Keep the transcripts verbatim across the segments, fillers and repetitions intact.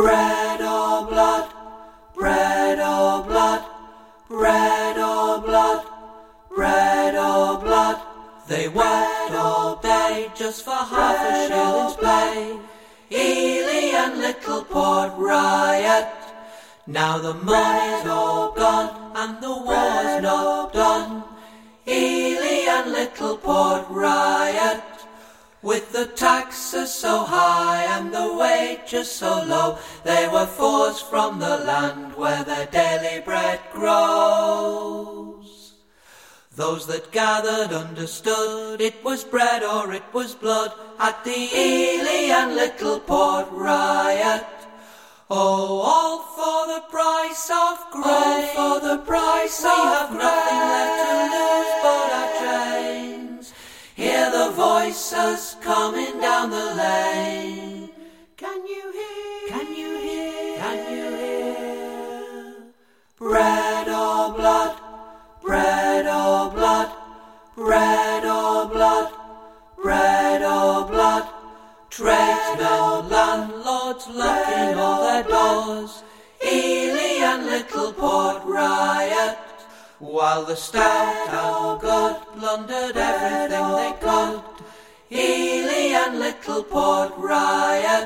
Bread or blood, bread or blood, bread or blood, bread or blood. They wed all day just for half a shilling's pay. Ely and Little Port riot. Now the money's all gone and the war's not done. Ely and Little Port riot. With the taxes so high and the wages so low, they were forced from the land where their daily bread grows. Those that gathered understood it was bread or it was blood at the Ely and Little Port riot. Oh, all for the price of grain, all for the price we of have grain. Nothing left to lose but our chains. Hear the voices coming down the lane. Can you hear? Can you hear? Can you hear? Bread or blood, bread or blood, bread or blood, bread or blood. Tradesmen, landlords locking all their doors. Ely and Little Port riot. While the stout and good plundered everything they could. Ely and Little Port riot.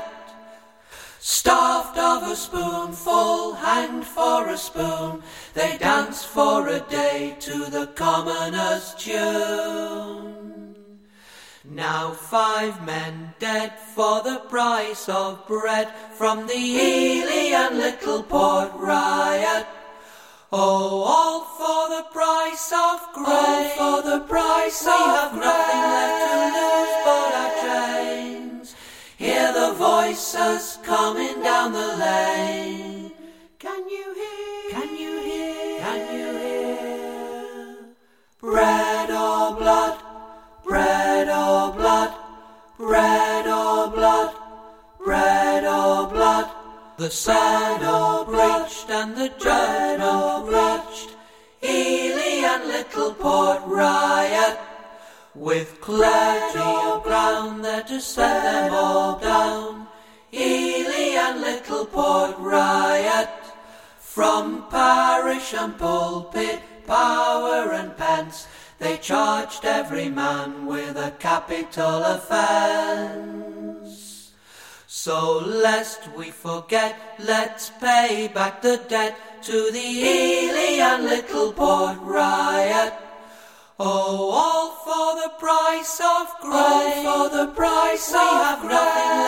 Starved of a spoonful, hanged for a spoon, they danced for a day to the commoner's tune. Now five men dead for the price of bread from the Ely and Little Port riot. Oh, all for the price of grain, all for the price we of have grain. Nothing left to lose but our chains. Hear the voices coming down the lane. Can you hear? Can you hear? Can you hear? Bread or blood, bread or blood, bread or blood, bread or blood. The saddle breached and the judgment reached. Ely and Little Port riot. With clergy around there to set them all down. Ely and Little Port riot. From parish and pulpit, power and pence, they charged every man with a capital offence. So lest we forget, let's pay back the debt to the Ely and Little Port riot. Oh, all for the price of grain, all for the price we of have grain. Nothing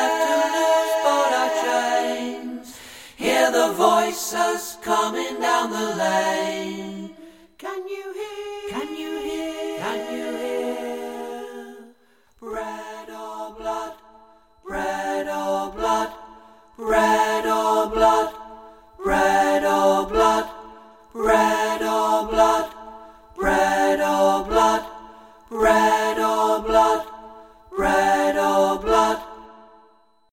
left to lose but our chains. Hear the voices coming down the lane. Can you hear? Can you hear? Can you hear? Bread or blood, bread or blood, bread